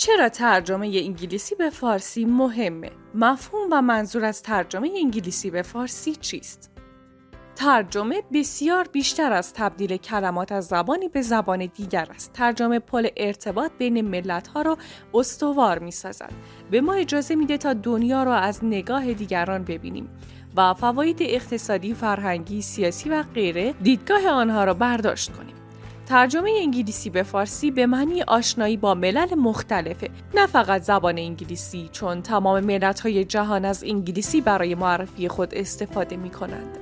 چرا ترجمه انگلیسی به فارسی مهمه؟ مفهوم و منظور از ترجمه انگلیسی به فارسی چیست؟ ترجمه بسیار بیشتر از تبدیل کلمات از زبانی به زبان دیگر است. ترجمه پل ارتباط بین ملت‌ها را استوار می‌سازد. به ما اجازه میده تا دنیا را از نگاه دیگران ببینیم و فواید اقتصادی، فرهنگی، سیاسی و غیره دیدگاه آنها را برداشت کنیم. ترجمه انگلیسی به فارسی به معنی آشنایی با ملل مختلفه، نه فقط زبان انگلیسی، چون تمام ملت‌های جهان از انگلیسی برای معرفی خود استفاده می‌کنند.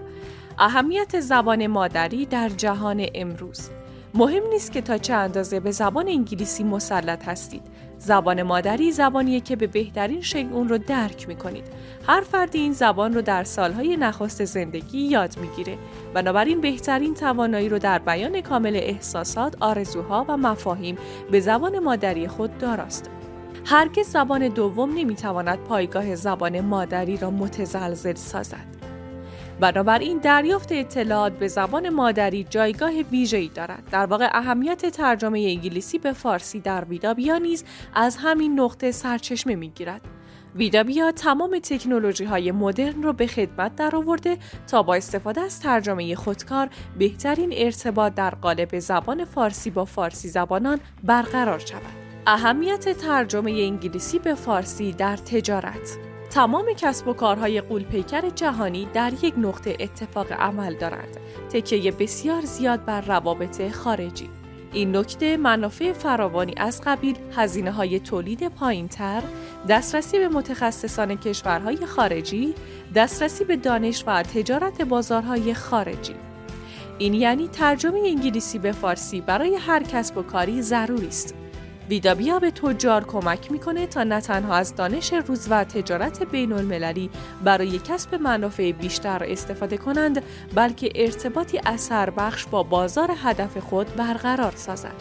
اهمیت زبان مادری در جهان امروز. مهم نیست که تا چه اندازه به زبان انگلیسی مسلط هستید. زبان مادری زبانیه که به بهترین شکل اون رو درک می‌کنید. هر فردی این زبان رو در سالهای نخست زندگی یاد می‌گیره. بنابراین بهترین توانایی رو در بیان کامل احساسات، آرزوها و مفاهیم به زبان مادری خود داراست. هرگز زبان دوم نمی‌تواند پایگاه زبان مادری را متزلزل سازد. بنابراین دریافت اطلاعات به زبان مادری جایگاه ویژه‌ای دارد. در واقع اهمیت ترجمه انگلیسی به فارسی در ویدابیا نیز از همین نقطه سرچشمه می‌گیرد. ویدابیا تمام تکنولوژی‌های مدرن را به خدمت درآورده تا با استفاده از ترجمه خودکار بهترین ارتباط در قالب زبان فارسی با فارسی زبانان برقرار شود. اهمیت ترجمه انگلیسی به فارسی در تجارت. تمام کسب و کارهای غول‌پیکر جهانی در یک نقطه اتفاق عمل دارند، تکیه بسیار زیاد بر روابط خارجی. این نکته منافع فراوانی از قبیل هزینه‌های تولید پایین‌تر، دسترسی به متخصصان کشورهای خارجی، دسترسی به دانش و تجارت بازارهای خارجی. این یعنی ترجمه انگلیسی به فارسی برای هر کسب و کاری ضروری است. ویدابیا به تجار کمک میکنه تا نه تنها از دانش روز و تجارت بین المللی برای کسب منافع بیشتر استفاده کنند، بلکه ارتباطی اثربخش با بازار هدف خود برقرار سازند.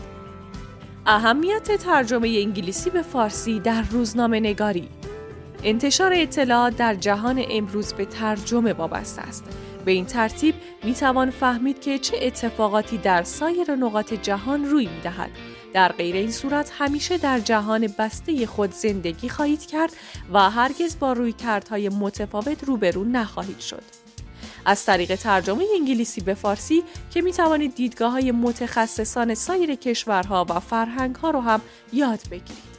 اهمیت ترجمه انگلیسی به فارسی در روزنامه نگاری. انتشار اطلاعات در جهان امروز به ترجمه وابسته است. به این ترتیب میتوان فهمید که چه اتفاقاتی در سایر نقاط جهان روی میدهد. در غیر این صورت همیشه در جهان بسته خود زندگی خواهید کرد و هرگز با رویکردهای متفاوت روبرو نخواهید شد. از طریق ترجمه انگلیسی به فارسی که می توانید دیدگاه‌های متخصصان سایر کشورها و فرهنگ‌ها رو هم یاد بگیرید.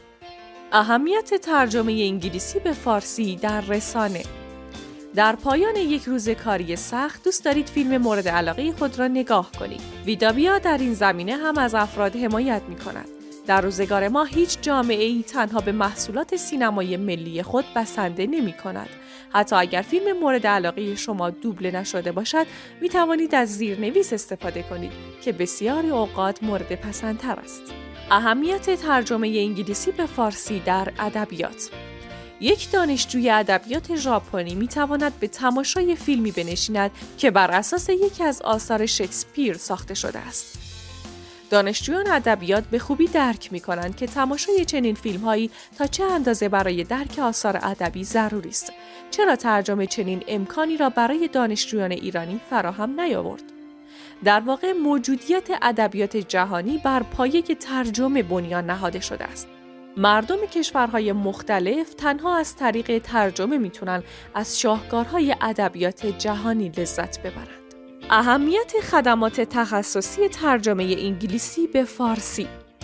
اهمیت ترجمه انگلیسی به فارسی در رسانه. در پایان یک روز کاری سخت دوست دارید فیلم مورد علاقه خود را نگاه کنید. ویدابیا در این زمینه هم از افراد حمایت می‌کند. در روزگار ما هیچ جامعه‌ای تنها به محصولات سینمایی ملی خود بسنده نمی‌کند. حتی اگر فیلم مورد علاقه شما دوبله نشده باشد، می‌توانید از زیرنویس استفاده کنید که بسیاری اوقات مورد پسندتر است. اهمیت ترجمه انگلیسی به فارسی در ادبیات. یک دانشجوی ادبیات ژاپنی می‌تواند به تماشای فیلمی بنشیند که بر اساس یکی از آثار شکسپیر ساخته شده است. دانشجویان ادبیات به خوبی درک می‌کنند که تماشای چنین فیلم‌هایی تا چه اندازه برای درک آثار ادبی ضروری است. چرا ترجمه چنین امکانی را برای دانشجویان ایرانی فراهم نیاورد؟ در واقع موجودیت ادبیات جهانی بر پایه ترجمه بنیان نهاده شده است. مردم کشورهای مختلف تنها از طریق ترجمه میتونن از شاهکارهای ادبیات جهانی لذت ببرند. اهمیت خدمات تخصصی ترجمه انگلیسی به فارسی.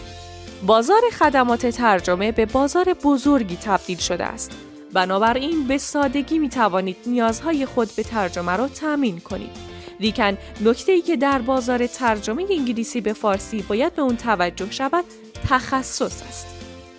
بازار خدمات ترجمه به بازار بزرگی تبدیل شده است. بنابراین به سادگی میتوانید نیازهای خود به ترجمه را تامین کنید. لیکن نکته‌ای که در بازار ترجمه انگلیسی به فارسی باید به اون توجه شود، تخصص است.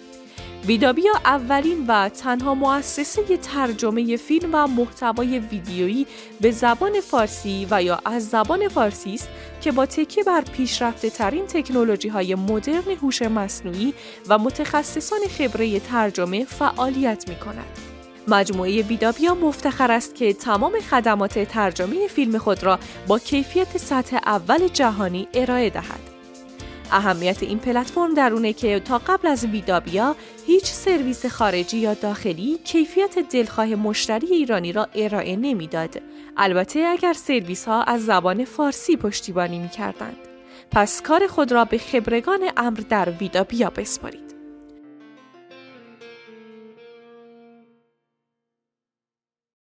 ویدابیا اولین و تنها مؤسسه ترجمه فیلم و محتوای ویدیویی به زبان فارسی و یا از زبان فارسی است که با تکیه بر پیشرفته‌ترین تکنولوژی‌های مدرن هوش مصنوعی و متخصصان خبره ترجمه فعالیت می‌کند. مجموعه ویدابیا مفتخر است که تمام خدمات ترجمه فیلم خود را با کیفیت سطح اول جهانی ارائه دهد. اهمیت این پلتفرم در اونه که تا قبل از ویدابیا هیچ سرویس خارجی یا داخلی کیفیت دلخواه مشتری ایرانی را ارائه نمیداد. البته اگر سرویس ها از زبان فارسی پشتیبانی می‌کردند. پس کار خود را به خبرگان امر در ویدابیا بسپارید.